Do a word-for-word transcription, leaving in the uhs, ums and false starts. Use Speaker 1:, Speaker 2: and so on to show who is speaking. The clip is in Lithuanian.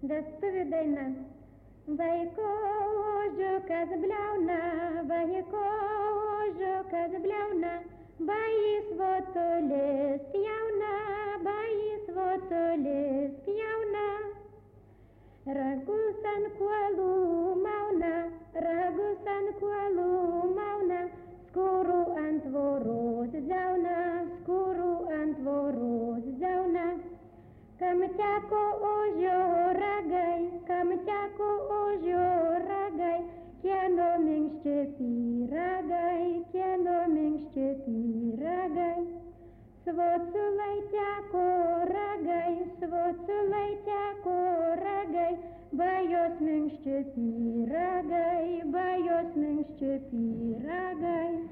Speaker 1: Vestuvių daina. Vaiko ožiukas bliauna, vaiko ožiukas bliauna, bajis votulis pjauna, bajis votulis pjauna. Ragus ant kuolų mauna, ragus ant kuolų mauna, skūrų ant tvoros dzauna, skūrų ant tvoros dzauna. Kam teko ožio ragai, kam teko ožio ragai, kieno minkšti pyragai, kieno minkšti pyragai. Svoculai teko ragai, svoculai teko ragai, bajos minkšti pyragai, bajos minkšti pyragai.